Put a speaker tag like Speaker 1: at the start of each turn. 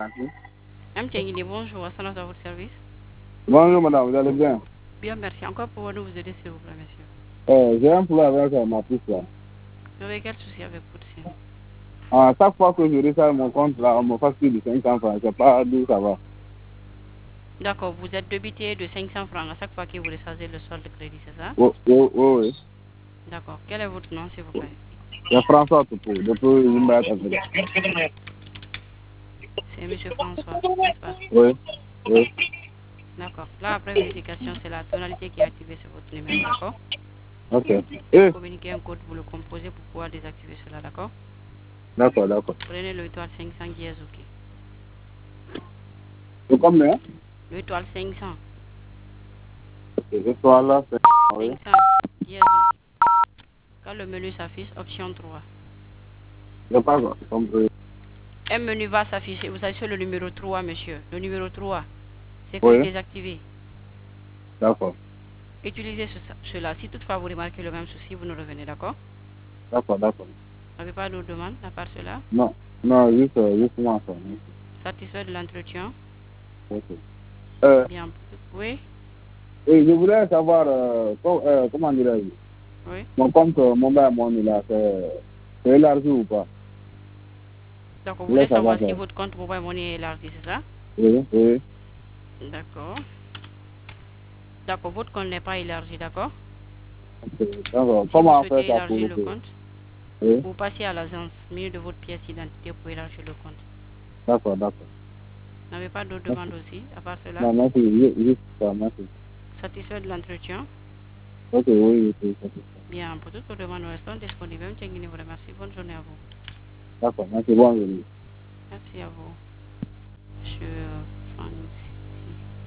Speaker 1: M. Tchengini, bonjour, à votre service.
Speaker 2: Bonjour madame, vous allez bien?
Speaker 1: Bien, merci. Encore pour nous vous aider, s'il vous plaît, monsieur.
Speaker 2: J'ai un problème avec ma puce là.
Speaker 1: Vous avez quel souci avec votre SIM?
Speaker 2: À chaque fois que je recharge mon compte là, on me facture de 500 francs. Je ne sais pas d'où ça va.
Speaker 1: D'accord, vous êtes débité de 500 francs à chaque fois que vous rechargez le solde de crédit, c'est ça?
Speaker 2: Oui, oui, oui.
Speaker 1: D'accord. Quel est votre nom, s'il vous plaît?
Speaker 2: C'est François Toupou, depuis Zimba.
Speaker 1: C'est monsieur François, n'est-ce pas?
Speaker 2: Oui, oui.
Speaker 1: D'accord. Là, après vérification, c'est la tonalité qui est activée sur votre numéro, d'accord?
Speaker 2: Ok.
Speaker 1: Je vais vous communiquer un code, vous le composez pour pouvoir désactiver cela, d'accord?
Speaker 2: D'accord, d'accord.
Speaker 1: Prenez le étoile 500 dièse, ok.
Speaker 2: C'est combien?
Speaker 1: L'étoile 500.
Speaker 2: Ce soir là, c'est... Oui.
Speaker 1: 500 dièse, ok. Quand le menu s'affiche, option 3.
Speaker 2: Je n'ai pas compris.
Speaker 1: Un menu va s'afficher. Vous avez sur le numéro 3, monsieur. Le numéro 3, c'est que
Speaker 2: Oui.
Speaker 1: désactiver.
Speaker 2: D'accord.
Speaker 1: Utilisez cela. Si toutefois vous remarquez le même souci, vous nous revenez, d'accord?
Speaker 2: D'accord, d'accord.
Speaker 1: Vous n'avez pas d'autres demandes à part cela?
Speaker 2: Non, non, juste moi ça.
Speaker 1: Satisfait de l'entretien?
Speaker 2: Ok. Euh,
Speaker 1: Bien. Oui?
Speaker 2: et je voulais savoir, comment dirais-je,
Speaker 1: Oui?
Speaker 2: mon compte mobile money là, c'est élargi ou pas?
Speaker 1: Donc, vous
Speaker 2: Je voulais
Speaker 1: voulez
Speaker 2: savoir
Speaker 1: savoir
Speaker 2: ça.
Speaker 1: si votre compte mobile money est élargi, c'est ça?
Speaker 2: Oui, oui.
Speaker 1: D'accord. D'accord, votre compte n'est pas élargi, d'accord?
Speaker 2: D'accord.
Speaker 1: Si vous
Speaker 2: Comment on fait
Speaker 1: souhaitez
Speaker 2: ça pour
Speaker 1: élargir
Speaker 2: le
Speaker 1: le
Speaker 2: faire?
Speaker 1: compte,
Speaker 2: Oui.
Speaker 1: vous passez à l'agence, milieu de votre pièce d'identité pour élargir le compte.
Speaker 2: D'accord, d'accord.
Speaker 1: Vous n'avez pas d'autres
Speaker 2: Merci.
Speaker 1: demandes aussi, à part cela?
Speaker 2: Non, merci. Juste ça, merci.
Speaker 1: Satisfait de l'entretien?
Speaker 2: Ok, oui, oui, oui.
Speaker 1: Bien, pour toutes vos demandes, nous restons disponibles. Vous remercie. Bonne journée à vous.
Speaker 2: D'accord, merci. Bonjour.
Speaker 1: Merci à vous.